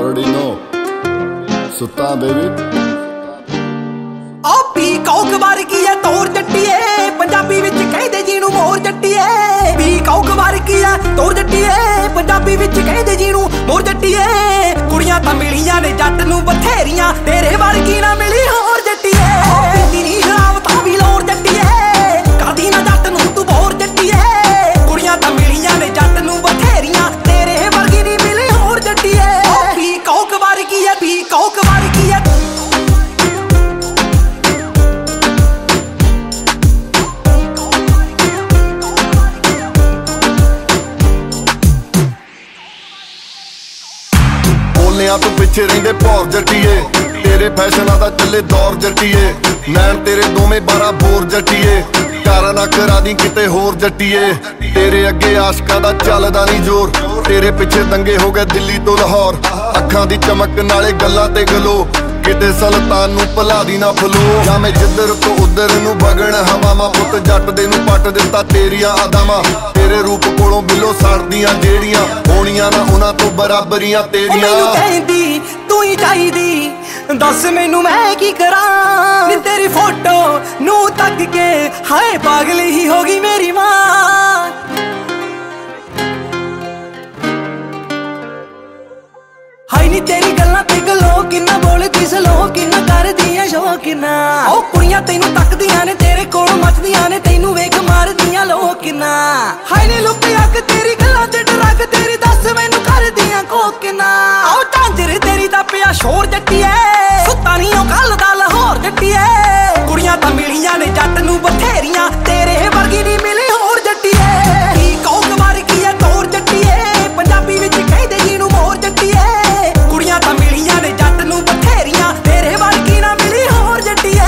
already know. ਸੁੱਤਾ baby ਆ peacock ਵਰਗੀ ਐ ਤੋਰ ਜੱਟੀਏ, ਪੰਜਾਬੀ ਵਿੱਚ ਕਹਿੰਦੇ ਜਿਹਨੂੰ ਮੋਰ ਜੱਟੀਏ। ਪੀਕੌਕ ਵਰਗੀ ਐ ਤੋਰ ਜੱਟੀਏ, ਪੰਜਾਬੀ ਵਿੱਚ ਕਹਿੰਦੇ ਜਿਹਨੂੰ ਮੋਰ ਜੱਟੀਏ। ਕੁੜੀਆਂ ਤਾਂ ਮਿਲੀਆਂ ਨੇ ਜੱਟ ਨੂੰ ਬਥੇਰੀਆਂ, ਤੇਰੇ ਵਰਗੀ ਨਾ ਮਿਲੀ ਹੋਰ ਜੱਟੀਏ। ਪੀਂਦੀ ਨੀ ਸ਼ਰਾਬ ਤਾਂ ਵੀ ਲੋਰ ਜੱਟੀਏ, ਕਰਦੀ ਨਾ ਜੱਟ ਨੂੰ ਤੂੰ ਬੋਰ ਜੱਟੀਏ। ਕੁੜੀਆਂ ਤਾਂ ਮਿਲੀਆਂ ਨੇ ਜੱਟ ਨੂੰ ਬਥੇਰੀਆਂ, ਤੇਰੇ ਵਰਗੀ ਨੀ ਮਿਲੀ ਹੋਰ ਜੱਟੀਏ। ਪੀਕੌਕ ਵਰਗੀ ਐ, ਪੀਕੌਕ ਵਰਗੀ ਐ। ਤੂੰ ਪਿੱਛੇ ਰਹਿੰਦੇ ਭੌਰ ਜੱਟੀਏ, ਤੇਰੇ ਫੈਸ਼ਨਾਂ ਦਾ ਚੱਲੇ ਦੌਰ ਜੱਟੀਏ। ਨੈਣ ਤੇਰੇ ਦੋਵੇਂ 12 ਬੋਰ ਜੱਟੀਏ, ਕਾਰਾਂ ਨਾ ਕਰਾ ਦੀ ਕਿਤੇ ਹੋਰ ਜੱਟੀਏ। ਤੇਰੇ ਅੱਗੇ ਆਸ਼ਕਾਂ ਦਾ ਚੱਲਦਾ ਨਹੀਂ ਜ਼ੋਰ, ਤੇਰੇ ਪਿੱਛੇ ਦੰਗੇ ਹੋ ਗਏ ਦਿੱਲੀ ਤੋਂ ਲਾਹੌਰ। ਅੱਖਾਂ ਦੀ ਚਮਕ ਨਾਲੇ ਗੱਲਾਂ ਤੇ ਗਲੋ, ਕਿਤੇ ਸੁਲਤਾਨ ਨੂੰ ਭੁਲਾ ਦੀ ਨਾ ਫਲੋ। ਜਾਂ ਮੈਂ ਜਿੱਧਰ ਤੋਂ ਉਧਰ ਨੂੰ ਵਗਣ ਹਵਾਵਾਂ, ਪੁੱਤ ਜੱਟ ਦੇ ਨੂੰ ਪੱਟ ਦਿੱਤਾ ਤੇਰੀਆਂ ਅਦਾਵਾਂ। ਤੇਰੇ ਰੂਪ ਕੋਲੋਂ ਬਿੱਲੋ ਸੜਦੀਆਂ ਜਿਹੜੀਆਂ, ਹੋਣੀਆਂ ਨਾ ਉਹਨਾਂ ਤੋਂ ਬਰਾਬਰੀਆਂ ਤੇਰੀਆਂ। ਮੈਨੂੰ ਕਹਿੰਦੀ ਤੂੰ ਹੀ ਚਾਹੀਦੀ, ਦੱਸ ਮੈਨੂੰ ਮੈਂ ਕੀ ਕਰਾਂ। ਨੀ ਤੇਰੀ ਫੋਟੋ ਨੂੰ ਤੱਕ ਕੇ ਹਾਏ ਪਾਗਲ ਹੀ ਹੋ ਗਈ ਮੇਰੀ ਮਾਂ। ਹਾਏ ਨੀ ਤੇਰੀ ਗੱਲਾਂ ਤੇ ਗਲੋ, ਕਿੰਨਾ ਬੋਲਦੀ ਸਲੋ, ਕਿੰਨਾ ਕਰਦੀਆਂ ਸ਼ੋ ਕਿੰਨਾ। ਉਹ ਕੁੜੀਆਂ ਤੈਨੂੰ ਤੱਕਦੀਆਂ ਨੇ, ਤੇਰੇ ਕੋਲ ਮੱਚਦੀਆਂ ਨੇ, ਤੈਨੂੰ ਵੇਖ ਮਾਰਦੀਆਂ ਲੋਕ ਕਿੰਨਾ। ਹਾਏ ਨੀ ਲੁੱਪੀ ਅੱਗ ਤੇਰੀ ਗੱਲਾਂ ਤੇ ਡਰਗ ਤੇਰੀ, ਦੱਸ ਮੈਨੂੰ ਕਰਦੀਆਂ ਕੋ ਕਿੰਨਾ। ਉਹ ਝਾਂਜਰ ਤੇਰੀ ਦਾ ਪਿਆ ਸ਼ੋਰ ਜੱਟੀਏ, ਸੁੱਤਾ ਨੀ ਉਹ ਕੱਲ ਦਾ ਲਾਹੌਰ ਜੱਟੀਏ। ਕੁੜੀਆਂ ਤਾਂ ਮਿਲੀਆਂ ਨੇ ਜੱਟ ਨੂੰ ਬਥੇਰੀਆਂ, ਤੇਰੇ ਵਰਗੀ ਨੀ ਮਿਲੀ ਹੋਰ ਜੱਟੀਏ। ਪੀਕੌਕ ਵਰਗੀ ਐ ਤੋਰ ਜੱਟੀਏ, ਪੰਜਾਬੀ ਵਿੱਚ ਕਹਿੰਦੇ ਜਿਹਨੂੰ ਮੋਰ ਜੱਟੀਏ। ਕੁੜੀਆਂ ਤਾਂ ਮਿਲੀਆਂ ਨੇ ਜੱਟ ਨੂੰ ਬਥੇਰੀਆਂ, ਤੇਰੇ ਵਰਗੀ ਨਾ ਮਿਲੀ ਹੋਰ ਜੱਟੀਏ।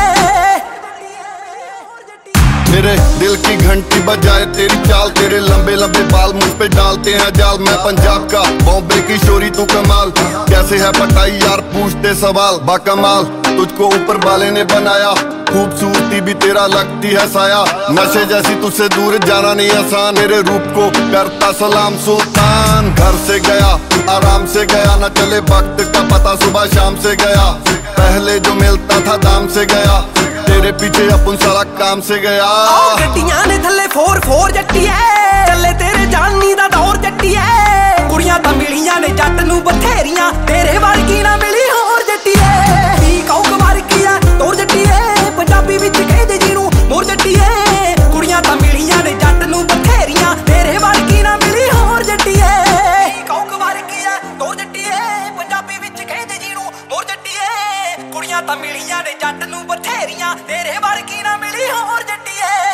मेरे दिल की घंटी बजाए तेरी चाल, तेरे लंबे लंबे बाल मुझ पे डालते हैं जाल। मैं पंजाब का बॉम्बे की शोरी तू कमाल, कैसे है पटाई यार पूछते सवाल। बाकमाल तुझको ऊपर वाले ने बनाया, खूबसूरती भी तेरा लगती है साया। नशे जैसी तुझसे दूर जाना नहीं आसान, मेरे रूप को करता सलाम सुल्तान। घर से गया आराम से गया, न चले वक्त का पता सुबह शाम से गया। पहले जो मिलता था दाम से गया, तेरे पीछे अपन सारा काम से गया। ਗੱਡੀਆਂ ਨੇ ਥੱਲੇ 4-4 ਜੱਟੀਏ, ਚੱਲੇ ਤੇਰੇ ਜਾਨੀ ਦਾ ਦੌਰ ਜੱਟੀਏ। ਕੁੜੀਆਂ ਤਾਂ ਮਿਲੀਆਂ ਨੇ ਜੱਟ ਨੂੰ ਬਥੇਰੀਆਂ, ਤੇਰੇ ਵਰਗੀ ਨਾ ਮਿਲੀ ਹੋਰ ਜੱਟੀਏ। ਪੀਕੌਕ ਵਰਗੀ ਐ ਤੋਰ ਜੱਟੀਏ, ਪੰਜਾਬੀ ਵਿੱਚ ਕਹਿੰਦੇ ਜਿਹਨੂੰ ਮੋਰ ਜੱਟੀਏ। ਕੁੜੀਆਂ ਤਾਂ ਮਿਲੀਆਂ ਨੇ ਜੱਟ ਨੂੰ ਬਥੇਰੀਆਂ, ਤੇਰੇ ਵਰਗੀ ਨਾ ਮਿਲੀ ਹੋਰ ਜੱਟੀਏ। ਪੀਕੌਕ ਵਰਗੀ ਐ ਤੋਰ ਜੱਟੀਏ, ਪੰਜਾਬੀ ਵਿੱਚ ਕਹਿੰਦੇ ਜਿਹਨੂੰ ਮੋਰ ਜੱਟੀਏ। ਕੁੜੀਆਂ ਤਾਂ ਮਿਲੀਆਂ ਨੇ ਜੱਟ ਨੂੰ ਬਥੇਰੀਆਂ, ਤੇਰੇ ਵਰਗੀ ਨਾ ਮਿਲੀ ਹੋਰ ਜੱਟੀਏ।